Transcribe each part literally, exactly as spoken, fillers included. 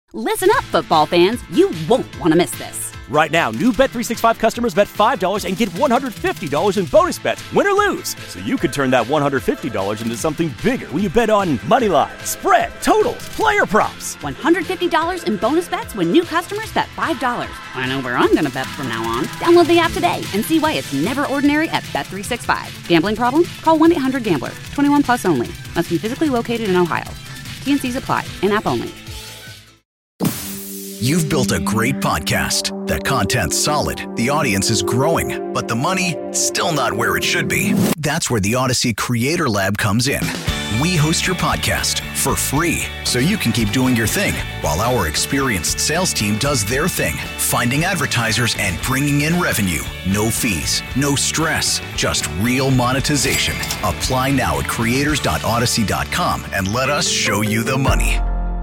Listen up, football fans. You won't want to miss this. Right now, new Bet three sixty-five customers bet five dollars and get one hundred fifty dollars in bonus bets, win or lose. So you could turn that one hundred fifty dollars into something bigger when you bet on money line, spread, totals, player props. one hundred fifty dollars in bonus bets when new customers bet five dollars. I know where I'm going to bet from now on. Download the app today and see why it's never ordinary at Bet three sixty-five. Gambling problem? Call one eight hundred gambler. twenty-one plus only. Must be physically located in Ohio. T and C's apply. In-app only. You've built a great podcast. The content's solid, the audience is growing, but the money, still not where it should be. That's where the Odyssey Creator Lab comes in. We host your podcast for free, so you can keep doing your thing, while our experienced sales team does their thing, finding advertisers and bringing in revenue. No fees, no stress, just real monetization. Apply now at creators dot odyssey dot com and let us show you the money.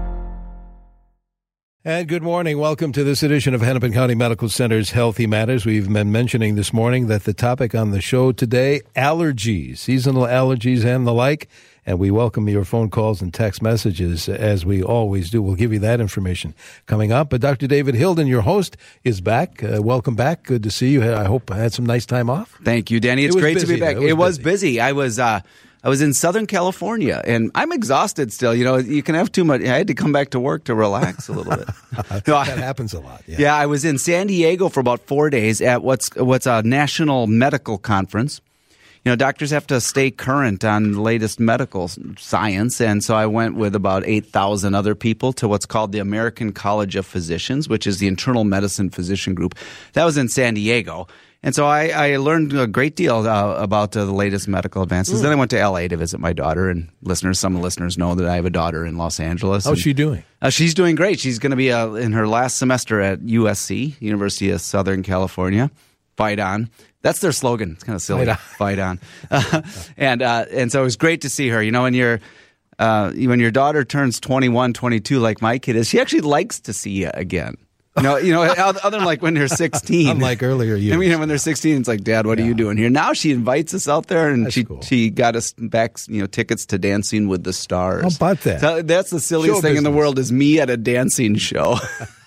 And good morning. Welcome to this edition of Hennepin County Medical Center's Healthy Matters. We've been mentioning this morning that the topic on the show today, allergies, seasonal allergies and the like. And we welcome your phone calls and text messages as we always do. We'll give you that information coming up. But Doctor David Hilden, your host, is back. Uh, welcome back. Good to see you. I hope I had some nice time off. Thank you, Danny. It's It was great busy, to be back. though. It was It was busy. busy. I was uh, I was in Southern California, and I'm exhausted still. You know, you can have too much. I had to come back to work to relax a little bit. No, I- That happens a lot. Yeah. Yeah, I was in San Diego for about four days at what's what's a national medical conference. You know, doctors have to stay current on the latest medical science, and so I went with about eight thousand other people to what's called the American College of Physicians, which is the internal medicine physician group. That was in San Diego. And so I, I learned a great deal uh, about uh, the latest medical advances. Mm. Then I went to L A to visit my daughter, and listeners, some listeners know that I have a daughter in Los Angeles. How's and, she doing? Uh, she's doing great. She's going to be uh, in her last semester at U S C, University of Southern California. Fight on. That's their slogan. It's kind of silly. Fight on. Fight on. Uh, and uh, and so it was great to see her. You know, when your uh, when your daughter turns twenty-one, twenty-two, like my kid is, she actually likes to see you again. You know, you know, other than like when they're sixteen. Unlike earlier years. I mean, when they're sixteen, it's like, Dad, what Yeah. are you doing here? Now she invites us out there, and That's she cool. she got us back, you know, tickets to Dancing with the Stars. How about that? So that's the silliest Show thing in the business. world is me at a dancing show.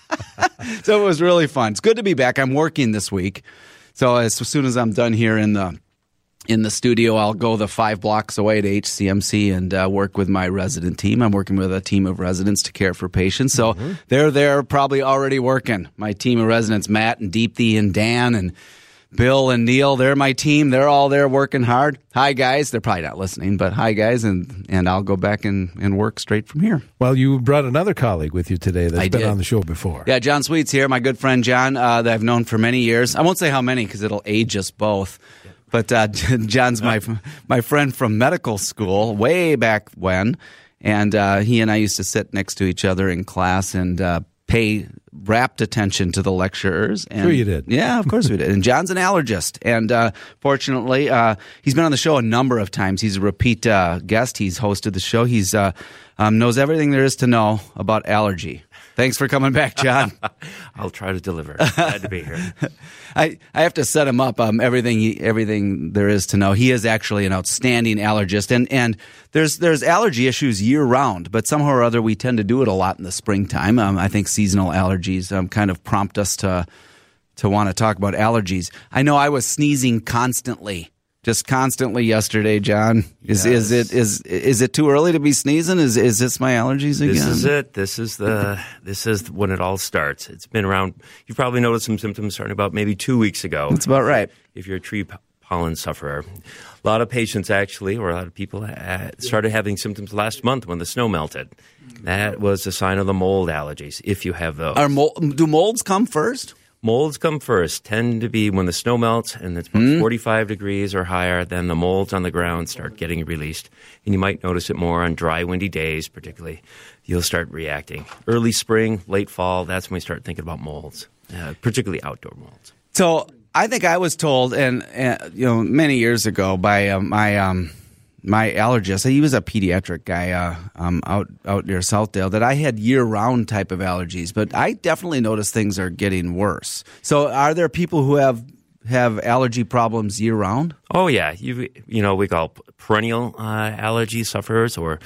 So it was really fun. It's good to be back. I'm working this week. So as soon as I'm done here in the in the studio, I'll go the five blocks away to H C M C and uh, work with my resident team. I'm working with a team of residents to care for patients. So Mm-hmm. they're there probably already working. My team of residents, Matt and Deepthi and Dan and Bill and Neil, they're my team. They're all there working hard. Hi, guys. They're probably not listening, but hi, guys. And, and I'll go back and, and work straight from here. Well, you brought another colleague with you today that's I been did. on the show before. Yeah, John Sweet's here, my good friend John, uh, that I've known for many years. I won't say how many because it'll age us both. But uh, John's my my friend from medical school way back when, and uh, he and I used to sit next to each other in class and uh, pay rapt attention to the lecturers. And, Sure you did. Yeah, of course we did. And John's an allergist, and uh, fortunately, uh, he's been on the show a number of times. He's a repeat uh, guest. He's hosted the show. He's uh, um, knows everything there is to know about allergy. Thanks for coming back, John. I'll try to deliver. Glad to be here. I, I have to set him up. Um, everything he, everything there is to know. He is actually an outstanding allergist, and and there's there's allergy issues year round, but somehow or other we tend to do it a lot in the springtime. Um, I think seasonal allergies um, kind of prompt us to to want to talk about allergies. I know I was sneezing constantly. Just constantly yesterday, John. Is Yes. is it is is it too early to be sneezing? Is is this my allergies again? This is it. This is the. This is when it all starts. It's been around. You've probably noticed some symptoms starting about maybe two weeks ago. That's about right. If you're a tree p- pollen sufferer, a lot of patients actually, or a lot of people, uh, started having symptoms last month when the snow melted. That was a sign of the mold allergies. If you have those, Are mold, do molds come first? molds come first. Tend to be when the snow melts and it's about Mm. forty-five degrees or higher. Then the molds on the ground start getting released, and you might notice it more on dry, windy days. Particularly, you'll start reacting. Early spring, late fall. That's when we start thinking about molds, uh, particularly outdoor molds. So I think I was told, and uh, you know, many years ago by uh, my um, my allergist. He was a pediatric guy uh, um, out out near Southdale. That I had year round type of allergies, but I definitely notice things are getting worse. So, are there people who have have allergy problems year round? Oh yeah, you you know we call perennial uh, allergy sufferers, or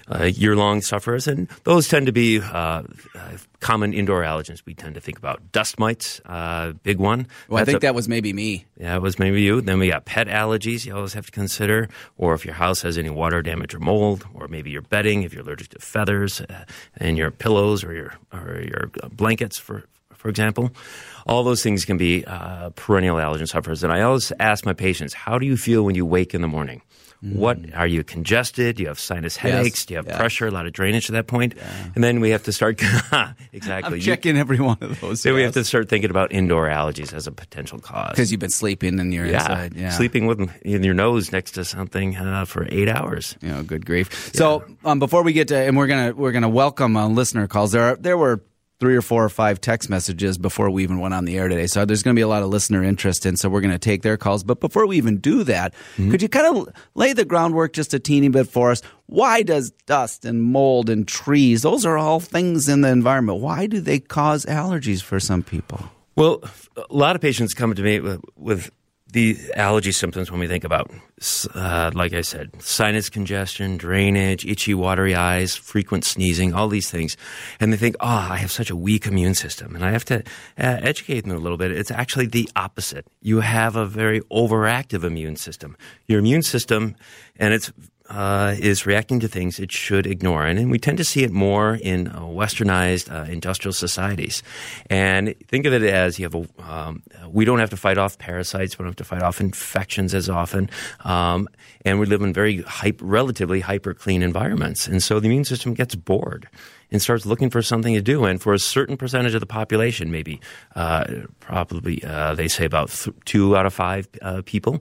uh, year-long sufferers, and those tend to be uh, uh, common indoor allergens. We tend to think about dust mites, uh, big one. Well, That's I think a, that was maybe me. Yeah, it was maybe you. Then we got pet allergies you always have to consider, or if your house has any water damage or mold, or maybe your bedding, if you're allergic to feathers uh, in your pillows or your or your blankets, for for example. All those things can be uh, perennial allergen sufferers. And I always ask my patients, how do you feel when you wake in the morning? Mm. What are you congested? Do you have sinus headaches? Yes. Do you have yeah. pressure? A lot of drainage at that point? Yeah. And then we have to start exactly. I'm checking every one of those. Then yes. we have to start thinking about indoor allergies as a potential cause because you've been sleeping in your yeah. inside. Yeah, sleeping with in your nose next to something uh, for eight hours. You know, good grief. Yeah. So um, before we get to, and we're gonna we're gonna welcome uh, listener calls. There are there were. three or four or five text messages before we even went on the air today. So there's going to be a lot of listener interest, and so we're going to take their calls. But before we even do that, mm-hmm. could you kind of lay the groundwork just a teeny bit for us? Why does dust and mold and trees, those are all things in the environment, why do they cause allergies for some people? Well, a lot of patients come to me with, with the allergy symptoms when we think about, uh, like I said, sinus congestion, drainage, itchy, watery eyes, frequent sneezing, all these things. And they think, oh, I have such a weak immune system. And I have to uh, educate them a little bit. It's actually the opposite. You have a very overactive immune system. Your immune system, and it's Uh, is reacting to things it should ignore. And, and we tend to see it more in uh, westernized uh, industrial societies. And think of it as you have a, um, we don't have to fight off parasites. We don't have to fight off infections as often. Um, and we live in very hype, relatively hyper-clean environments. And so the immune system gets bored and starts looking for something to do. And for a certain percentage of the population, maybe uh, probably uh, they say about th- two out of five uh, people,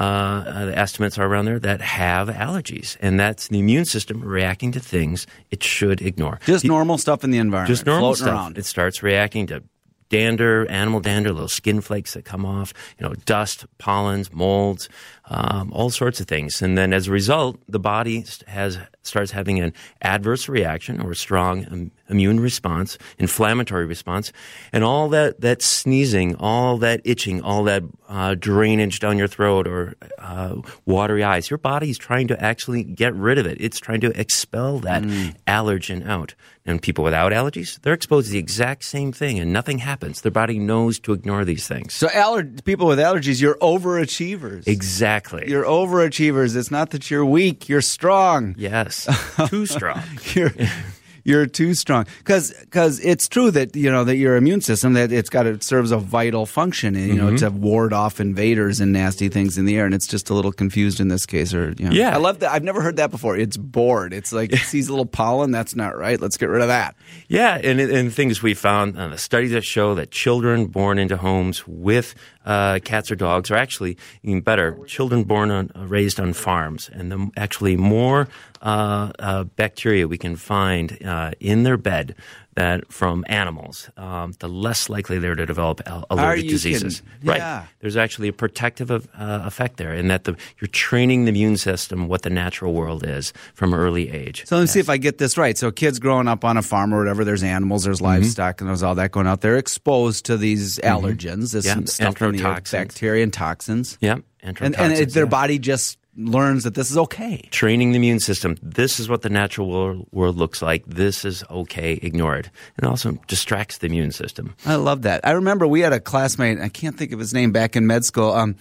uh, the estimates are around there, that have allergies. And that's the immune system reacting to things it should ignore. Just the, normal stuff in the environment. Just normal floating stuff. Around. It starts reacting to dander, animal dander, little skin flakes that come off, you know, dust, pollens, molds, um, all sorts of things. And then as a result, the body has starts having an adverse reaction or a strong um, immune response, inflammatory response, and all that, that sneezing, all that itching, all that uh, drainage down your throat or uh, watery eyes, your body's trying to actually get rid of it. It's trying to expel that mm. allergen out. And people without allergies, they're exposed to the exact same thing and nothing happens. Their body knows to ignore these things. So aller- people with allergies, you're overachievers. Exactly. You're overachievers. It's not that you're weak, you're strong. Yes. Too strong. you're You're too strong because because it's true that you know that your immune system that it's got it serves a vital function, you know, mm-hmm. to ward off invaders and nasty things in the air, and it's just a little confused in this case. Or you know. Yeah, I love that. I've never heard that before. It's bored. It's like it sees a little pollen. That's not right. Let's get rid of that. Yeah, and and things we found uh, the studies that show that children born into homes with uh, cats or dogs are actually even better. Children born on uh, raised on farms, and the actually more uh, uh, bacteria we can find Uh, in their bed that from animals, um, the less likely they're to develop al- allergic diseases. Kidding? Right. Yeah. There's actually a protective of, uh, effect there in that the, you're training the immune system what the natural world is from early age. So let me yes. see if I get this right. So kids growing up on a farm or whatever, there's animals, there's livestock, mm-hmm. and there's all that going out. They're exposed to these mm-hmm. allergens, this yeah. stuff from the air, bacteria and toxins. Yeah. And, and it, their yeah. body just learns that this is okay. Training the immune system. This is what the natural world, world looks like. This is okay. Ignore it. And also distracts the immune system. I love that. I remember we had a classmate, I can't think of his name, back in med school. Um,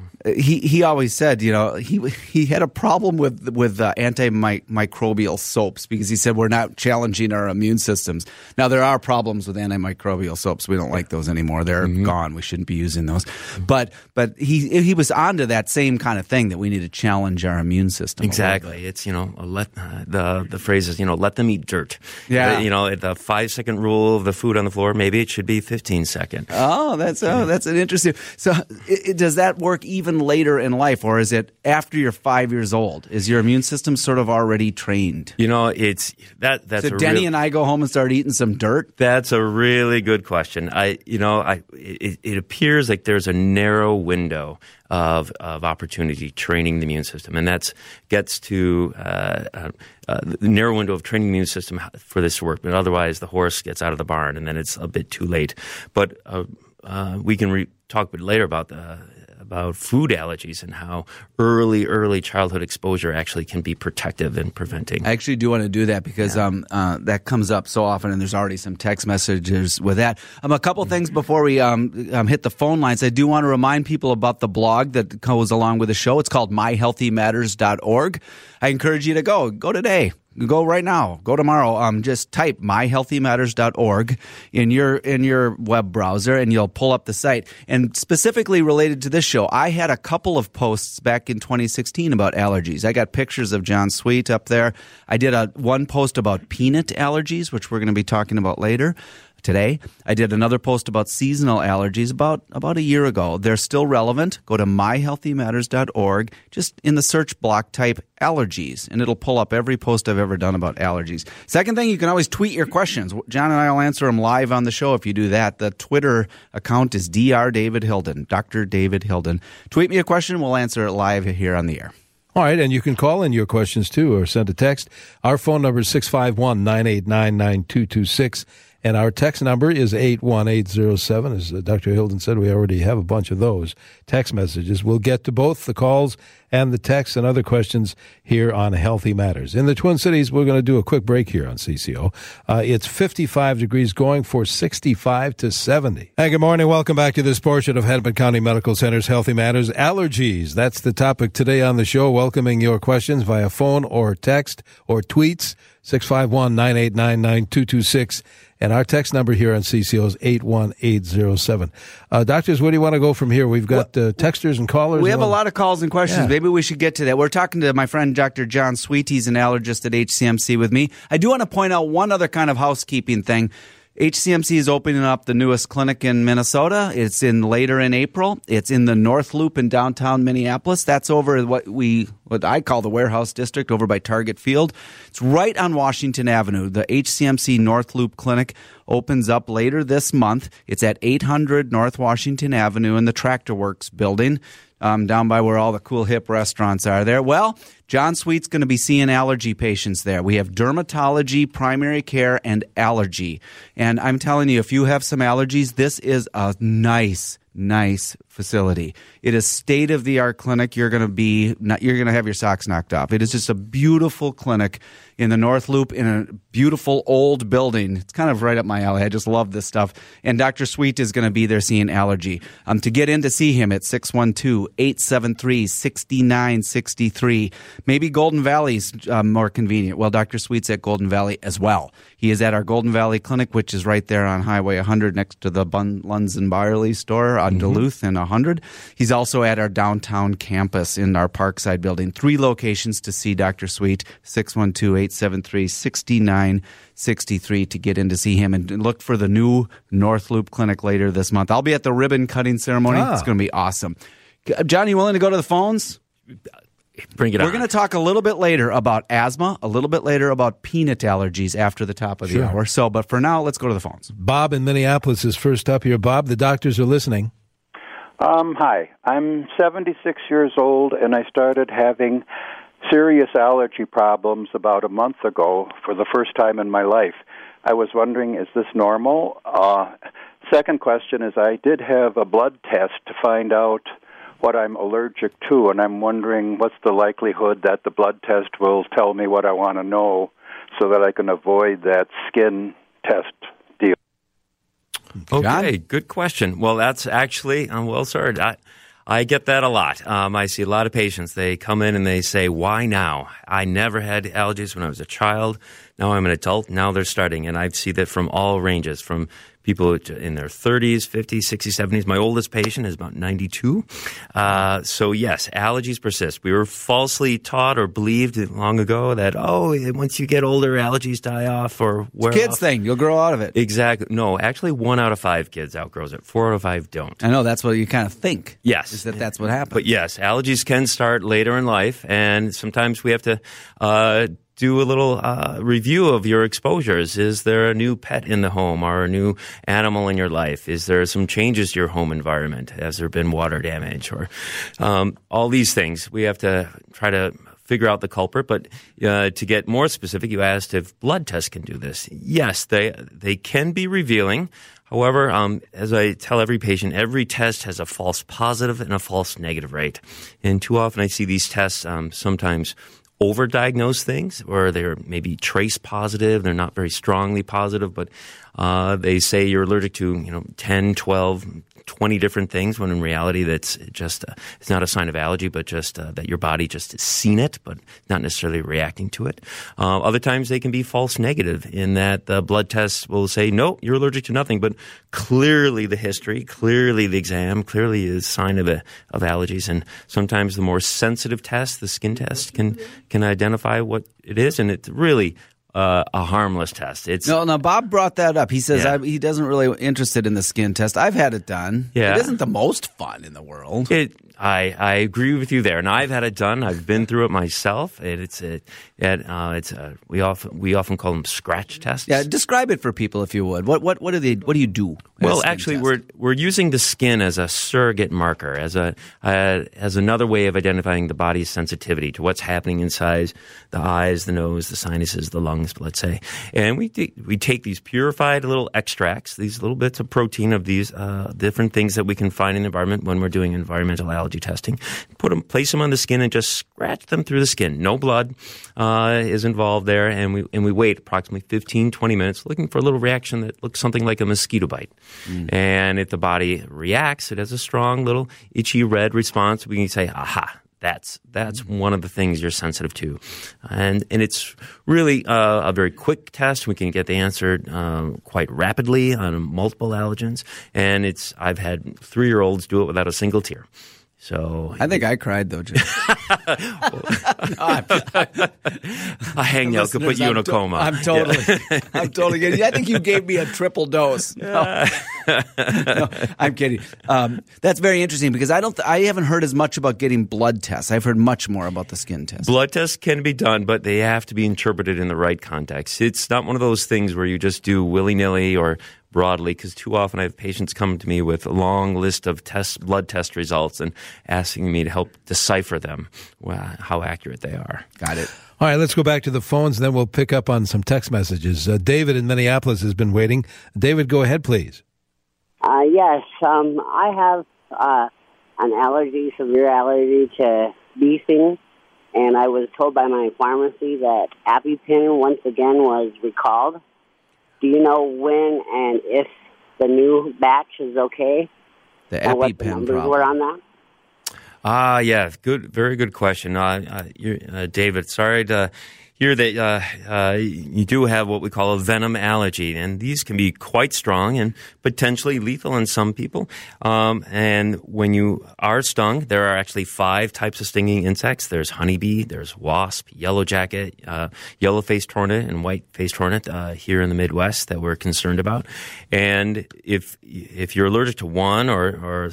he he always said, you know, he he had a problem with with uh, antimicrobial soaps because he said we're not challenging our immune systems. Now there are problems with antimicrobial soaps. We don't like those anymore. They're mm-hmm. gone. We shouldn't be using those. But but he he was onto that same kind of thing that we need to challenge our immune system. Exactly. It's you know let uh, the the phrase is you know let them eat dirt. Yeah. Uh, you know the five second rule of the food on the floor. Maybe it should be fifteen second. Oh, that's oh that's an interesting. So it, it, does that work even later in life, or is it after you're five years old? Is your immune system sort of already trained? You know, it's that. That's so a Denny real, and I go home and start eating some dirt. That's a really good question. I, you know, I it, it appears like there's a narrow window of of opportunity training the immune system, and that's gets to uh, uh, uh, the narrow window of training the immune system for this to work. But otherwise, the horse gets out of the barn, and then it's a bit too late. But uh, uh, we can re- talk a bit later about the. about food allergies and how early, early childhood exposure actually can be protective in preventing. I actually do want to do that because Yeah. um, uh, that comes up so often, and there's already some text messages with that. Um, a couple things before we um, um, hit the phone lines. I do want to remind people about the blog that goes along with the show. It's called my healthy matters dot org. I encourage you to go. Go today. Go right now. Go tomorrow. Um, just type my healthy matters dot org in your in your web browser, and you'll pull up the site. And specifically related to this show, I had a couple of posts back in twenty sixteen about allergies. I got pictures of John Sweet up there. I did a one post about peanut allergies, which we're going to be talking about later. Today, I did another post about seasonal allergies about, about a year ago. They're still relevant. Go to my healthy matters dot org. Just in the search block, type allergies, and it'll pull up every post I've ever done about allergies. Second thing, you can always tweet your questions. John and I will answer them live on the show if you do that. The Twitter account is Doctor David Hilden, Doctor David Hilden. Tweet me a question. We'll answer it live here on the air. All right, and you can call in your questions, too, or send a text. Our phone number is six five one, nine eight nine, nine two two six, and our text number is eight one eight zero seven. As Doctor Hilden said, we already have a bunch of those text messages. We'll get to both the calls and the texts and other questions here on Healthy Matters. In the Twin Cities, we're going to do a quick break here on C C O. Uh, it's fifty-five degrees, going for sixty-five to seventy. Hey, good morning. Welcome back to this portion of Hennepin County Medical Center's Healthy Matters. Allergies, that's the topic today on the show. Welcoming your questions via phone or text or tweets, six five one, nine eight nine, nine two two six. And our text number here on C C O is eight one eight zero seven. Uh, doctors, where do you want to go from here? We've got uh, texters and callers. We have a lot of calls and questions. Yeah. Maybe we should get to that. We're talking to my friend Doctor John Sweet. He's an allergist at H C M C with me. I do want to point out one other kind of housekeeping thing. H C M C is opening up the newest clinic in Minnesota. It's in later in April. It's in the North Loop in downtown Minneapolis. That's over what we, what I call the warehouse district, over by Target Field. It's right on Washington Avenue. The H C M C North Loop Clinic opens up later this month. It's at eight hundred North Washington Avenue in the Tractor Works building. Um, down by where all the cool hip restaurants are there. Well, John Sweet's going to be seeing allergy patients there. We have dermatology, primary care, and allergy. And I'm telling you, if you have some allergies, this is a nice, nice facility. It is state-of-the-art clinic. You're going to be, not, you're going to have your socks knocked off. It is just a beautiful clinic in the North Loop in a beautiful old building. It's kind of right up my alley. I just love this stuff. And Doctor Sweet is going to be there seeing allergy. Um, to get in to see him at six one two, eight seven three, six nine six three. Maybe Golden Valley's um, more convenient. Well, Doctor Sweet's at Golden Valley as well. He is at our Golden Valley Clinic, which is right there on Highway one hundred next to the Bun- Lunds and Barley store on mm-hmm. Duluth and one hundred. He's also at our downtown campus in our Parkside building. Three locations to see Doctor Sweet, six one two, eight seven three, six nine six three to get in to see him. And look for the new North Loop Clinic later this month. I'll be at the ribbon cutting ceremony. Ah. It's going to be awesome. John, you willing to go to the phones? Bring it We're on. going to talk a little bit later about asthma, a little bit later about peanut allergies after the top of the sure. hour. So, but for now, let's go to the phones. Bob in Minneapolis is first up here. Bob, the doctors are listening. Um, hi, I'm seventy-six years old, and I started having serious allergy problems about a month ago for the first time in my life. I was wondering, is this normal? Uh, second question is, I did have a blood test to find out what I'm allergic to, and I'm wondering what's the likelihood that the blood test will tell me what I want to know so that I can avoid that skin test deal. Okay, John? good question. Well, that's actually, I'm well sorry. I, I get that a lot. Um, I see a lot of patients. They come in and they say, why now? I never had allergies when I was a child. Now I'm an adult. Now they're starting. And I see that from all ranges, from people in their thirties, fifties, sixties, seventies. My oldest patient is about ninety-two. Uh, so, yes, allergies persist. We were falsely taught or believed long ago that, oh, once you get older, allergies die off or wear It's a kids off. thing. You'll grow out of it. Exactly. No, actually, one out of five kids outgrows it. Four out of five don't. I know. That's what you kind of think. Yes. Is that that's what happens. But, yes, allergies can start later in life, and sometimes we have to uh, do a little uh, review of your exposures. Is there a new pet in the home or a new animal in your life? Is there some changes to your home environment? Has there been water damage or um, all these things? We have to try to figure out the culprit. But uh, to get more specific, you asked if blood tests can do this. Yes, they they can be revealing. However, um, as I tell every patient, every test has a false positive and a false negative rate. And too often I see these tests um, sometimes overdiagnose things, or they're maybe trace positive. They're not very strongly positive, but uh, they say you're allergic to, you know, ten, twelve, twenty different things, when in reality that's just uh, it's not a sign of allergy, but just uh, that your body just has seen it, but not necessarily reacting to it. Uh, other times they can be false negative in that the blood tests will say, no, you're allergic to nothing, but clearly the history, clearly the exam, clearly is a sign of, a, of allergies. And sometimes the more sensitive test, the skin test, can, can identify what it is, and it's really Uh, a harmless test. It's no, no. Bob brought that up. He says Yeah. I, he doesn't really interested in the skin test. I've had it done. Yeah. It isn't the most fun in the world. It, I, I agree with you there, and I've had it done. I've been through it myself. It, it's a, it, uh, it's a, we often we often call them scratch tests. Yeah, describe it for people if you would. What what what do they? What do you do? at a Well, skin actually, test? we're we're using the skin as a surrogate marker, as a uh, as another way of identifying the body's sensitivity to what's happening inside the eyes, the nose, the sinuses, the lungs, let's say. And we t- we take these purified little extracts, these little bits of protein of these uh, different things that we can find in the environment when we're doing environmental allergy testing. Put them, place them on the skin, and just scratch them through the skin. No blood uh, is involved there, and we and we wait approximately fifteen, twenty minutes, looking for a little reaction that looks something like a mosquito bite. Mm. And if the body reacts, it has a strong little itchy red response. We can say, aha. That's that's one of the things you're sensitive to, and and it's really uh, a very quick test. We can get the answer um, quite rapidly on multiple allergens, and it's I've had three year olds do it without a single tear. So I think I cried though, Jim. no, I'm, a hangnail could put you I'm in a to- coma. I'm totally, yeah. I'm totally kidding. I think you gave me a triple dose. No, no I'm kidding. Um, that's very interesting because I don't. Th- I haven't heard as much about getting blood tests. I've heard much more about the skin test. Blood tests can be done, but they have to be interpreted in the right context. It's not one of those things where you just do willy-nilly or broadly, because too often I have patients come to me with a long list of test, blood test results and asking me to help decipher them, well, how accurate they are. Got it. All right, let's go back to the phones, and then we'll pick up on some text messages. Uh, David in Minneapolis has been waiting. David, go ahead, please. Uh, yes, um, I have uh, an allergy, severe allergy to bee sting, and I was told by my pharmacy that EpiPen once again was recalled. Do you know when and if the new batch is okay? The and what the EpiPen numbers problem. were on that? Ah, yeah, good, very good question, uh, uh, you're, uh, David. Sorry to hear that uh, uh, you do have what we call a venom allergy, and these can be quite strong and potentially lethal in some people. Um, and when you are stung, there are actually five types of stinging insects. There's honeybee, there's wasp, yellow jacket, uh, yellow-faced hornet, and white-faced hornet uh, here in the Midwest that we're concerned about. And if if you're allergic to one or, or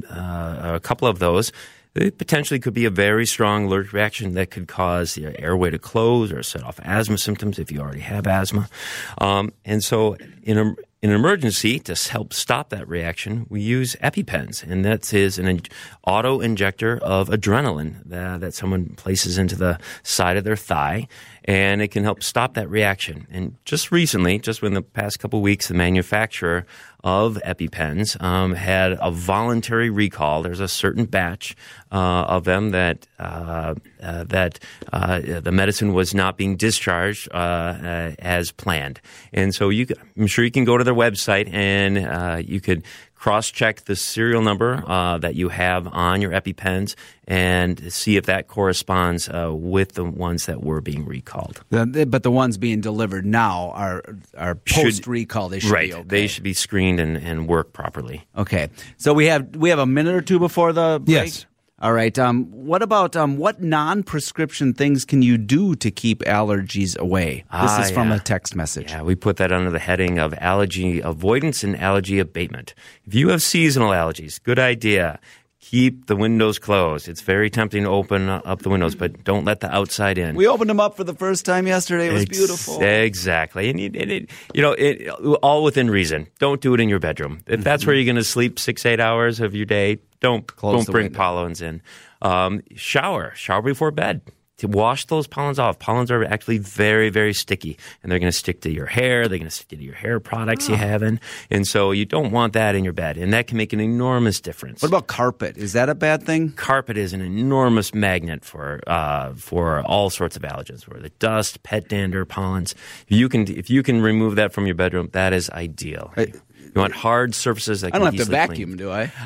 uh, a couple of those, it potentially could be a very strong allergic reaction that could cause your airway to close or set off asthma symptoms if you already have asthma. Um, and so in a In an emergency, to help stop that reaction, we use EpiPens, and that is an auto-injector of adrenaline that, that someone places into the side of their thigh, and it can help stop that reaction. And just recently, just in the past couple of weeks, the manufacturer of EpiPens um, had a voluntary recall. There's a certain batch uh, of them that uh, uh, that uh, the medicine was not being discharged uh, uh, as planned, and so you, I'm sure you can go to their website and uh, you could cross-check the serial number uh, that you have on your EpiPens and see if that corresponds uh, with the ones that were being recalled. The, but the ones being delivered now are are post-recall. They should right. be okay. They should be screened and, and work properly. Okay. So we have we have a minute or two before the break? Yes. All right. Um, what about um, what non-prescription things can you do to keep allergies away? This Ah, is from yeah. a text message. Yeah, we put that under the heading of allergy avoidance and allergy abatement. If you have seasonal allergies, good idea. Keep the windows closed. It's very tempting to open up the windows, but don't let the outside in. We opened them up for the first time yesterday. It was Ex- beautiful. Exactly. And, you, and it, you know, it, all within reason. Don't do it in your bedroom. If that's where you're going to sleep six, eight hours of your day, don't, Close don't the bring window. pollens in. Um, shower. Shower before bed. to wash those pollens off. Pollens are actually very, very sticky, and they're going to stick to your hair. They're going to stick to your hair products oh. you have in. And so you don't want that in your bed, and that can make an enormous difference. What about carpet? Is that a bad thing? Carpet is an enormous magnet for uh, for all sorts of allergens, where the dust, pet dander, pollens. If you can, if you can remove that from your bedroom, that is ideal. I, You want hard surfaces that I can don't have to vacuum, clean. do I?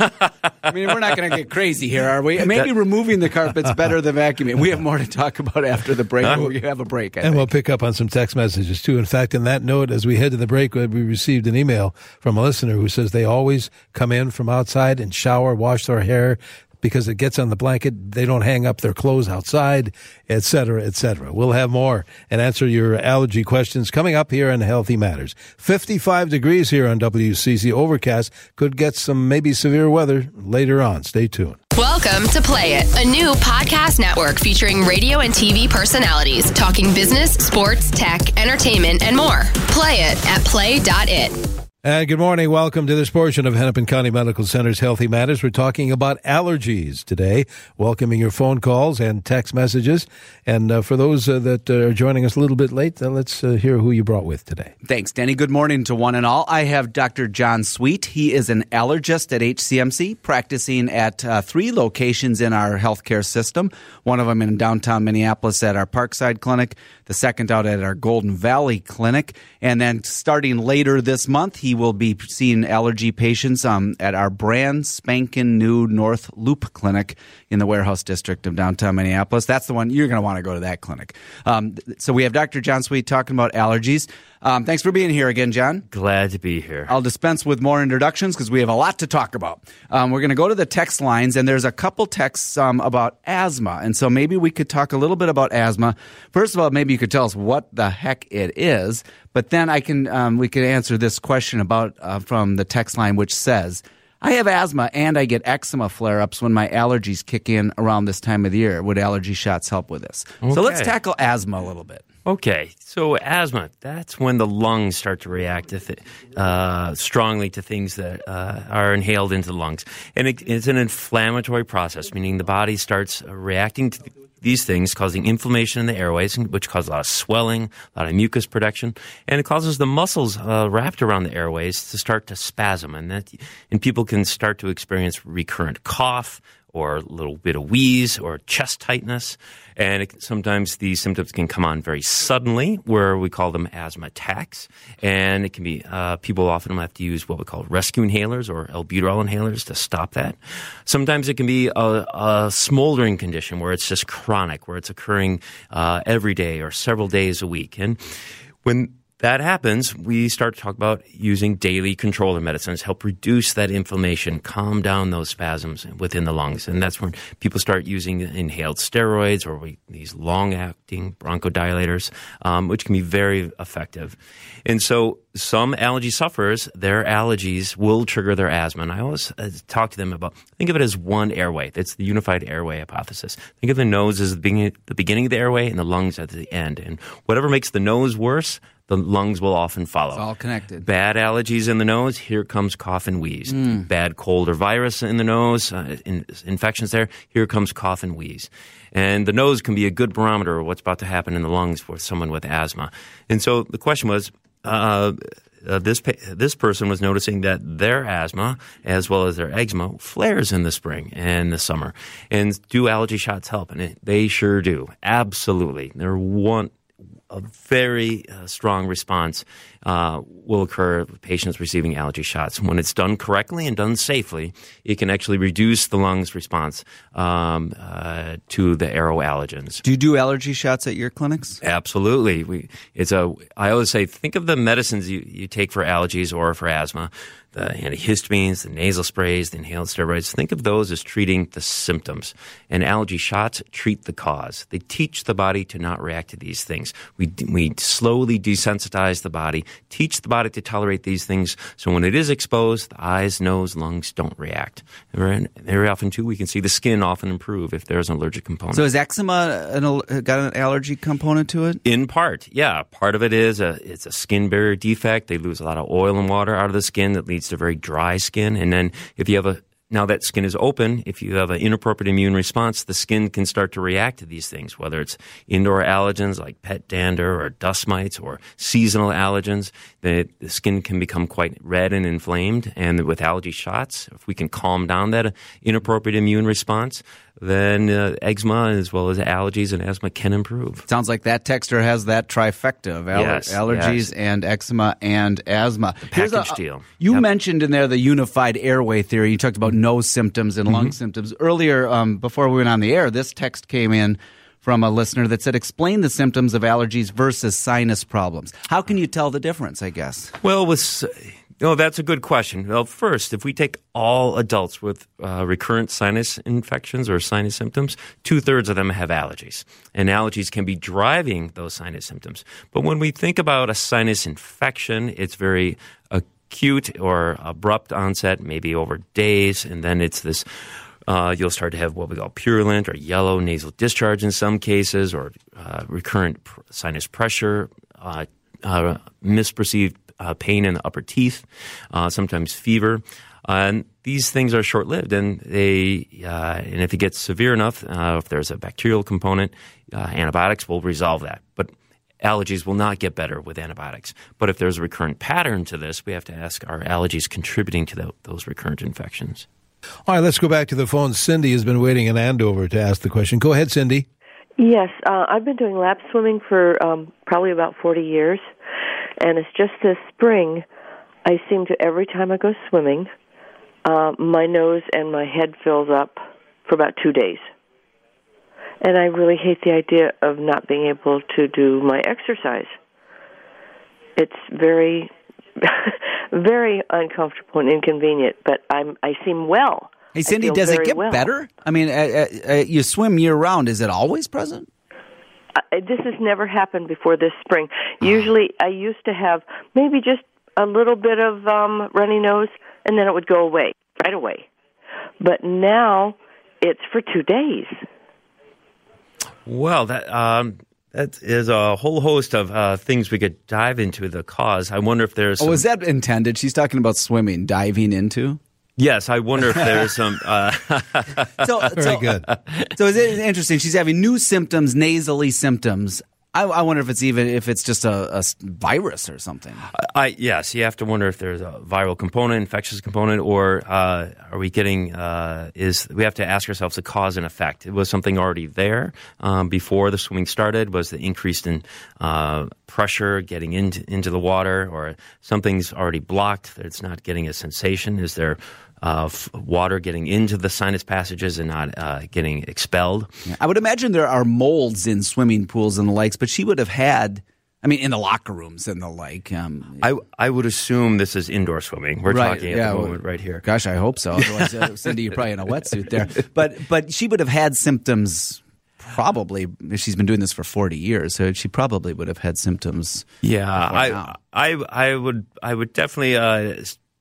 I mean, we're not going to get crazy here, are we? Maybe that, removing the carpet's better than vacuuming. We have more to talk about after the break. Huh? We have a break, I And think. We'll pick up on some text messages, too. In fact, in that note, as we head to the break, we received an email from a listener who says they always come in from outside and shower, wash their hair, because it gets on the blanket. They don't hang up their clothes outside, et cetera, et cetera. We'll have more and answer your allergy questions coming up here on Healthy Matters. fifty-five degrees here on W C C. Overcast. Could get some maybe severe weather later on. Stay tuned. Welcome to Play It, a new podcast network featuring radio and T V personalities talking business, sports, tech, entertainment, and more. Play it at play dot it. And good morning. Welcome to this portion of Hennepin County Medical Center's Healthy Matters. We're talking about allergies today, welcoming your phone calls and text messages. And uh, for those uh, that are joining us a little bit late, uh, let's uh, hear who you brought with today. Thanks, Danny. Good morning to one and all. I have Doctor John Sweet. He is an allergist at H C M C, practicing at uh, three locations in our healthcare system. One of them in downtown Minneapolis at our Parkside Clinic, the second out at our Golden Valley Clinic. And then starting later this month, he will be seeing allergy patients um, at our brand spanking new North Loop Clinic in the Warehouse District of downtown Minneapolis. That's the one you're going to want to go to that clinic. Um, so we have Doctor John Sweet talking about allergies. Um, thanks for being here again, John. Glad to be here. I'll dispense with more introductions because we have a lot to talk about. Um, we're going to go to the text lines, and there's a couple texts um, about asthma. And so maybe we could talk a little bit about asthma. First of all, maybe you could tell us what the heck it is. But then I can um, we could answer this question about uh, from the text line, which says, I have asthma and I get eczema flare-ups when my allergies kick in around this time of the year. Would allergy shots help with this? Okay. So let's tackle asthma a little bit. Okay, so asthma, that's when the lungs start to react to th- uh, strongly to things that uh, are inhaled into the lungs. And it, it's an inflammatory process, meaning the body starts uh, reacting to th- these things, causing inflammation in the airways, which causes a lot of swelling, a lot of mucus production, and it causes the muscles uh, wrapped around the airways to start to spasm, and that, and people can start to experience recurrent cough, or a little bit of wheeze or chest tightness. And it, sometimes these symptoms can come on very suddenly, where we call them asthma attacks. And it can be, uh, people often have to use what we call rescue inhalers or albuterol inhalers to stop that. Sometimes it can be a, a smoldering condition where it's just chronic, where it's occurring uh, every day or several days a week. And when that happens, we start to talk about using daily controller medicines, help reduce that inflammation, calm down those spasms within the lungs. And that's when people start using inhaled steroids or we, these long-acting bronchodilators, um, which can be very effective. And so some allergy sufferers, their allergies will trigger their asthma. And I always uh, talk to them about, think of it as one airway. That's the unified airway hypothesis. Think of the nose as the beginning, the beginning of the airway and the lungs at the end. And whatever makes the nose worse, the lungs will often follow. It's all connected. Bad allergies in the nose, here comes cough and wheeze. Mm. Bad cold or virus in the nose, uh, in, infections there, here comes cough and wheeze. And the nose can be a good barometer of what's about to happen in the lungs for someone with asthma. And so the question was, uh, uh, this this person was noticing that their asthma, as well as their eczema, flares in the spring and the summer. And do allergy shots help? And it, they sure do. Absolutely. They're one... A very uh, strong response uh, will occur with patients receiving allergy shots. When it's done correctly and done safely, it can actually reduce the lungs' response um, uh, to the aeroallergens. Do you do allergy shots at your clinics? Absolutely. We, it's a. I always say, think of the medicines you, you take for allergies or for asthma. The antihistamines, the nasal sprays, the inhaled steroids. Think of those as treating the symptoms. And allergy shots treat the cause. They teach the body to not react to these things. We we slowly desensitize the body, teach the body to tolerate these things, so when it is exposed, the eyes, nose, lungs don't react. And very often, too, we can see the skin often improve if there's an allergic component. So is eczema an, got an allergy component to it? In part, yeah. Part of it is a, it's a skin barrier defect. They lose a lot of oil and water out of the skin that leads to very dry skin. And then if you have a now that skin is open, if you have an inappropriate immune response, the skin can start to react to these things, whether it's indoor allergens like pet dander or dust mites or seasonal allergens. The, the skin can become quite red and inflamed. And with allergy shots, if we can calm down that inappropriate immune response, then uh, eczema as well as allergies and asthma can improve. Sounds like that texter has that trifecta of aller- yes, allergies yes. and eczema and asthma. The package a, deal. You yep. mentioned in there the unified airway theory. You talked about nose symptoms and lung mm-hmm. symptoms. Earlier, um, before we went on the air, this text came in from a listener that said, explain the symptoms of allergies versus sinus problems. How can you tell the difference, I guess? Well, with... No, that's a good question. Well, first, if we take all adults with uh, recurrent sinus infections or sinus symptoms, two-thirds of them have allergies. And allergies can be driving those sinus symptoms. But when we think about a sinus infection, it's very acute or abrupt onset, maybe over days, and then it's this uh, you'll start to have what we call purulent or yellow nasal discharge in some cases, or uh, recurrent pr- sinus pressure, uh, uh, misperceived Uh, pain in the upper teeth, uh, sometimes fever. Uh, and these things are short-lived, and they uh, and if it gets severe enough, uh, if there's a bacterial component, uh, antibiotics will resolve that. But allergies will not get better with antibiotics. But if there's a recurrent pattern to this, we have to ask, are allergies contributing to the, those recurrent infections? All right, let's go back to the phone. Cindy has been waiting in Andover to ask the question. Go ahead, Cindy. Yes, uh, I've been doing lap swimming for um, probably about forty years. And it's just this spring, I seem to, every time I go swimming, uh, my nose and my head fills up for about two days. And I really hate the idea of not being able to do my exercise. It's very, very uncomfortable and inconvenient, but I'm, I seem well. Hey, Cindy, does it get well. better? I mean, uh, uh, you swim year-round. Is it always present? Uh, this has never happened before this spring. Usually I used to have maybe just a little bit of um, runny nose, and then it would go away right away. But now it's for two days. Well, that um, that is a whole host of uh, things we could dive into the cause. I wonder if there's some... Oh, is that intended? She's talking about swimming, diving into? Yes, I wonder if there's some... Uh, so, Very so, good. So it's interesting. She's having new symptoms, nasally symptoms. I, I wonder if it's even if it's just a, a virus or something. I, yes, you have to wonder if there's a viral component, infectious component, or uh, are we getting? Uh, is we have to ask ourselves the cause and effect. Was something already there um, before the swimming started? Was the increase in uh, pressure getting into into the water, or something's already blocked? It's not getting a sensation. Is there Uh, f- water getting into the sinus passages and not uh, getting expelled? Yeah, I would imagine there are molds in swimming pools and the likes, but she would have had, I mean, in the locker rooms and the like. Um, I I would assume this is indoor swimming. We're right, talking at yeah, the moment right here. Gosh, I hope so. Otherwise, uh, Cindy, you're probably in a wetsuit there. But but she would have had symptoms. Probably, if she's been doing this for forty years, so she probably would have had symptoms. Yeah, I, now. I I would I would definitely uh,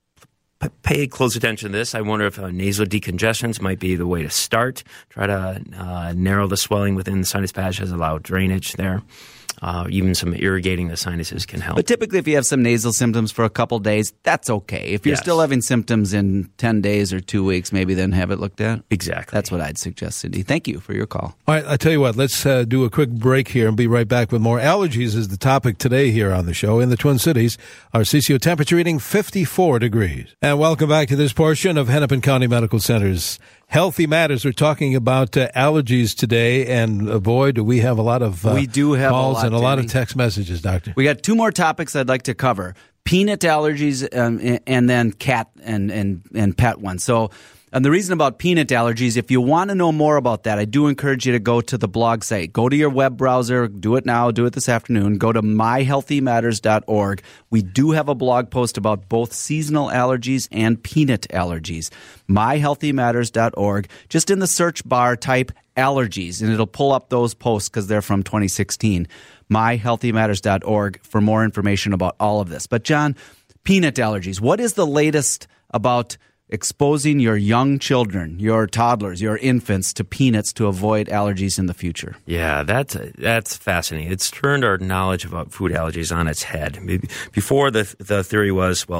pay close attention to this. I wonder if uh, nasal decongestions might be the way to start. Try to uh, narrow the swelling within the sinus passages, allow drainage there. Uh, even some irrigating the sinuses can help. But typically, if you have some nasal symptoms for a couple days, that's okay. If you're Yes. still having symptoms in ten days or two weeks, maybe then have it looked at. Exactly. That's what I'd suggest, Cindy. Thank you for your call. All right, I tell you what, let's uh, do a quick break here and be right back with more. Allergies is the topic today here on the show. In the Twin Cities, our C C O temperature reading fifty-four degrees. And welcome back to this portion of Hennepin County Medical Center's Healthy Matters. We're talking about uh, allergies today, and uh, boy, do we have a lot of uh, We do have a calls lot, and a lot Danny. of text messages, Doctor. We got two more topics I'd like to cover: peanut allergies, um, and then cat and and and pet ones. So. And the reason about peanut allergies, if you want to know more about that, I do encourage you to go to the blog site. Go to your web browser. Do it now. Do it this afternoon. Go to my healthy matters dot org. We do have a blog post about both seasonal allergies and peanut allergies. my healthy matters dot org. Just in the search bar, type allergies, and it'll pull up those posts because they're from twenty sixteen. my healthy matters dot org for more information about all of this. But, John, peanut allergies. What is the latest about exposing your young children, your toddlers, your infants to peanuts to avoid allergies in the future? Yeah, that's that's fascinating. It's turned our knowledge about food allergies on its head. Before, the the theory was, well,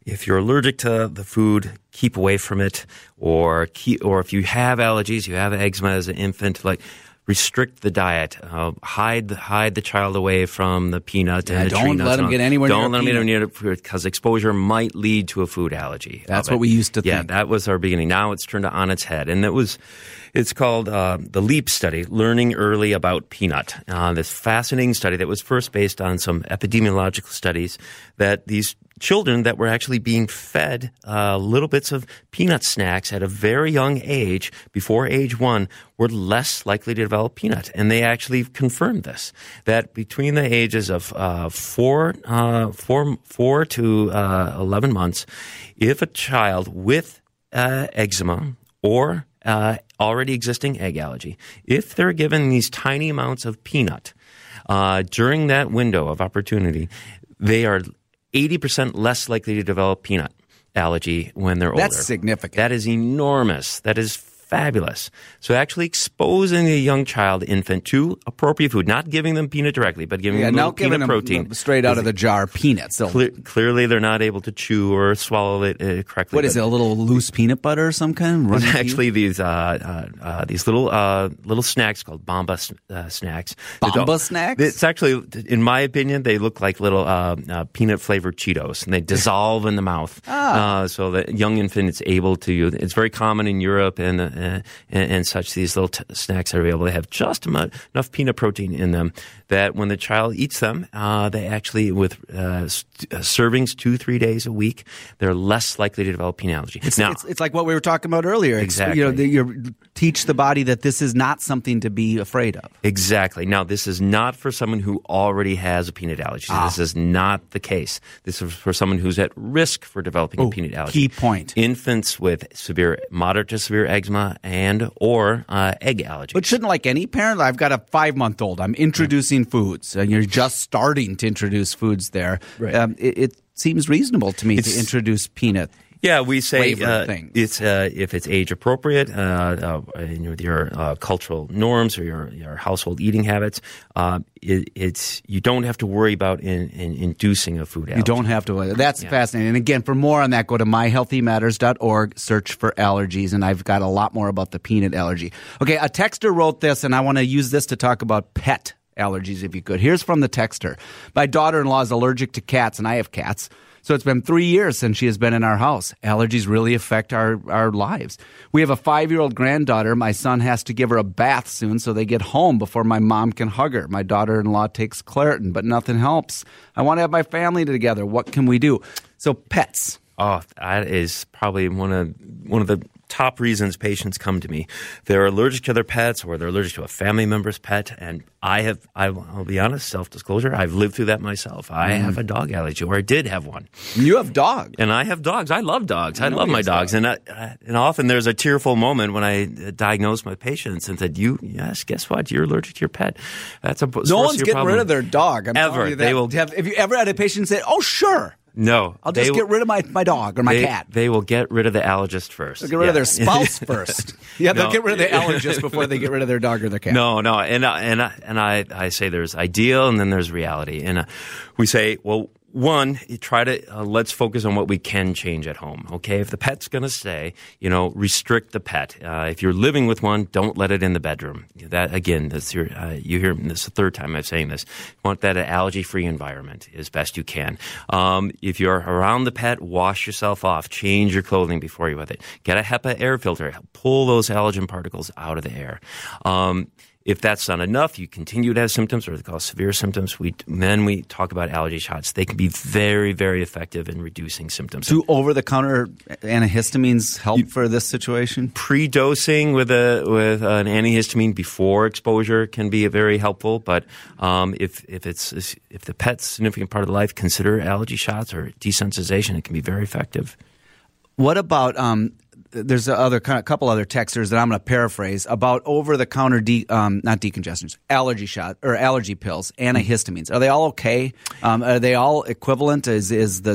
if you're allergic to the food, keep away from it, or keep, or if you have allergies, you have eczema as an infant, like restrict the diet, uh, hide hide the child away from the peanut. Yeah, and the don't tree nuts let them and all. get anywhere Don't near let them peanut. get near it because exposure might lead to a food allergy. That's of it. what we used to yeah, think. that was our beginning. Now it's turned on its head, and it was. It's called uh, the LEAP study, Learning Early About Peanut. Uh, this fascinating study that was first based on some epidemiological studies that these children that were actually being fed uh, little bits of peanut snacks at a very young age, before age one, were less likely to develop peanut. And they actually confirmed this, that between the ages of uh, four, uh, four, four to uh, eleven months, if a child with uh, eczema or Uh, already existing egg allergy, if they're given these tiny amounts of peanut uh, during that window of opportunity, they are eighty percent less likely to develop peanut allergy when they're older. That's significant. That is enormous. That is fabulous. So actually exposing a young child, infant, to appropriate food, not giving them peanut directly, but giving Yeah, them now little giving peanut them protein. straight out of the jar peanuts. So Cle- clearly, they're not able to chew or swallow it uh, correctly. what is it? A little loose peanut butter or some kind? There's Running actually these uh, uh, uh, these little uh, little snacks called Bomba uh, snacks. They Bomba don't- snacks? It's actually, in my opinion, they look like little uh, uh, peanut flavored Cheetos, and they dissolve in the mouth. Ah. Uh, so the young infant is able to. It's very common in Europe and uh, and, and such. These little t- snacks are able to have just enough, enough peanut protein in them that when the child eats them, uh, they actually, with uh, st- uh, servings two three days a week, they're less likely to develop peanut allergy. It's, now, it's, it's like what we were talking about earlier. It's, Exactly. You know, the, you teach the body that this is not something to be afraid of. Exactly. Now, this is not for someone who already has a peanut allergy. Ah. This is not the case. This is for someone who's at risk for developing Oh, a peanut allergy. key point. Infants with severe, moderate to severe eczema and or uh, egg allergy. But shouldn't, like any parent, I've got a five-month-old. I'm introducing foods, and you're just starting to introduce foods there. Right. Um, it, it seems reasonable to me It's- to introduce peanut. Yeah, we say flavor uh, things. it's uh, if it's age appropriate, uh, uh, in with your uh, cultural norms or your, your household eating habits. Uh, it, it's you don't have to worry about in, in inducing a food allergy. You don't have to. That's Yeah. fascinating. And again, for more on that, go to my healthy matters dot org, search for allergies, and I've got a lot more about the peanut allergy. Okay, a texter wrote this, and I want to use this to talk about pet allergies, if you could. Here's from the texter. My daughter-in-law is allergic to cats, and I have cats. So it's been three years since she has been in our house. Allergies really affect our, our lives. We have a five-year-old granddaughter. My son has to give her a bath soon so they get home before my mom can hug her. My daughter-in-law takes Claritin, but nothing helps. I want to have my family together. What can we do? So pets. Oh, that is probably one of one of the top reasons patients come to me. They're allergic to their pets, or they're allergic to a family member's pet. And I have, I, I'll be honest, self-disclosure, I've lived through that myself. I Mm. have a dog allergy, or I did have one. You have dogs. And I have dogs. I love dogs. I, know love he my has dogs. And I, uh, and often there's a tearful moment when I uh, diagnose my patients and said, "You, yes, guess what? You're allergic to your pet." That's a No one's getting rid of their dog. I'm Ever. telling you that. They will- Have, have you ever had a patient say, "Oh, sure, No, I'll just they get rid of my, my dog or my they, cat"? They will get rid of the allergist first. They'll get rid of Yeah. their spouse first. Yeah, they'll No. get rid of the allergist before they get rid of their dog or their cat. No, no, and I- and I, and I, I say there's ideal and then there's reality, and uh, we say, well, one, you try to uh, let's focus on what we can change at home. Okay, if the pet's going to stay, you know, restrict the pet. Uh, if you're living with one, don't let it in the bedroom. That again, that's your uh, you hear this is the third time I'm saying this. You want that an allergy-free environment as best you can. Um, if you're around the pet, wash yourself off. Change your clothing before you're with it. Get a HEPA air filter. Pull those allergen particles out of the air. Um, If that's not enough, you continue to have symptoms, or they call severe symptoms. We then we talk about allergy shots. They can be very, very effective in reducing symptoms. Do over-the-counter antihistamines help for this situation? Pre-dosing with a with an antihistamine before exposure can be very helpful. But um, if if it's if the pet's a significant part of the life, consider allergy shots or desensitization. It can be very effective. What about um, there's a other kind of couple other texters that I'm going to paraphrase about over-the-counter de, um, not decongestants, allergy shot or allergy pills, antihistamines. Are they all okay? Um, are they all equivalent? Is is the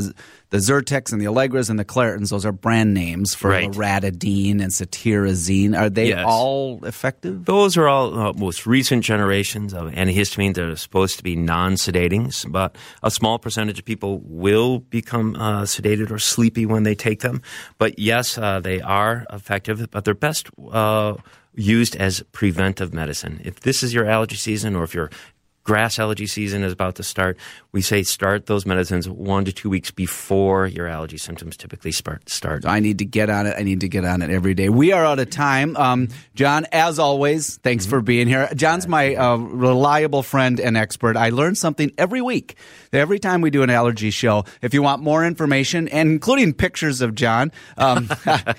the Zyrtex and the Allegras and the Claritins, those are brand names for Right. loratadine and cetirizine. Are they Yes. all effective? Those are all uh, most recent generations of antihistamines that are supposed to be non-sedating, but a small percentage of people will become uh, sedated or sleepy when they take them. But yes, uh, they are effective, but they're best uh, used as preventive medicine. If this is your allergy season or if your grass allergy season is about to start, we say start those medicines one to two weeks before your allergy symptoms typically start. I need to get on it. I need to get on it every day. We are out of time. Um, John, as always, thanks for being here. John's my uh, reliable friend and expert. I learn something every week. Every time we do an allergy show. If you want more information, and including pictures of John, um,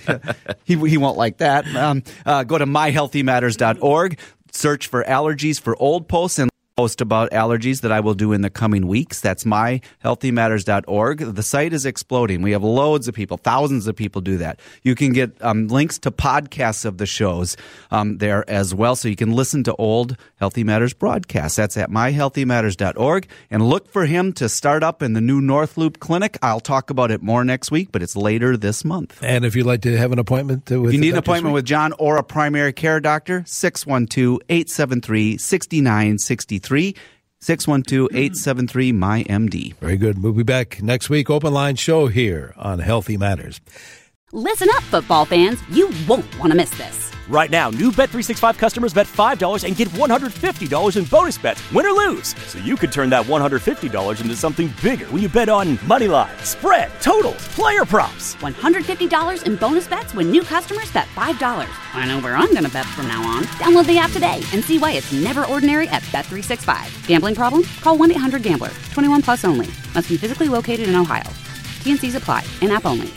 he, he won't like that, um, uh, go to my healthy matters dot org. Search for allergies for old posts and post about allergies that I will do in the coming weeks. That's my healthy matters dot org. The site is exploding. We have loads of people, thousands of people do that. You can get um, links to podcasts of the shows um, there as well, so you can listen to old Healthy Matters broadcasts. That's at my healthy matters dot org. And look for him to start up in the new North Loop Clinic. I'll talk about it more next week, but it's later this month. And if you'd like to have an appointment uh, with If you the need an doctor appointment this with John or a primary care doctor, six one two, eight seven three, six nine six three. six one two, eight seven three, M Y M D. Very good. We'll be back next week. Open line show here on Healthy Matters. Listen up, football fans. You won't want to miss this. Right now, new Bet three sixty-five customers bet five dollars and get one hundred fifty dollars in bonus bets, win or lose. So you could turn that one hundred fifty dollars into something bigger when you bet on money line, spread, totals, player props. one hundred fifty dollars in bonus bets when new customers bet five dollars. I know where I'm going to bet from now on. Download the app today and see why it's never ordinary at Bet three sixty-five. Gambling problem? Call one eight hundred gambler. twenty-one plus only. Must be physically located in Ohio. T and C's apply. In-app only.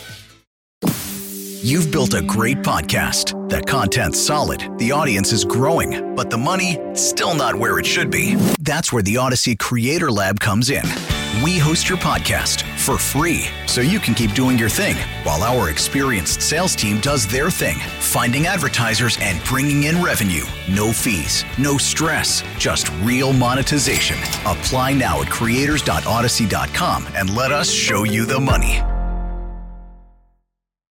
You've built a great podcast. The content's solid, the audience is growing, but the money, still not where it should be. That's where the Odyssey Creator Lab comes in. We host your podcast for free, so you can keep doing your thing, while our experienced sales team does their thing, finding advertisers and bringing in revenue. No fees, no stress, just real monetization. Apply now at creators dot odyssey dot com and let us show you the money.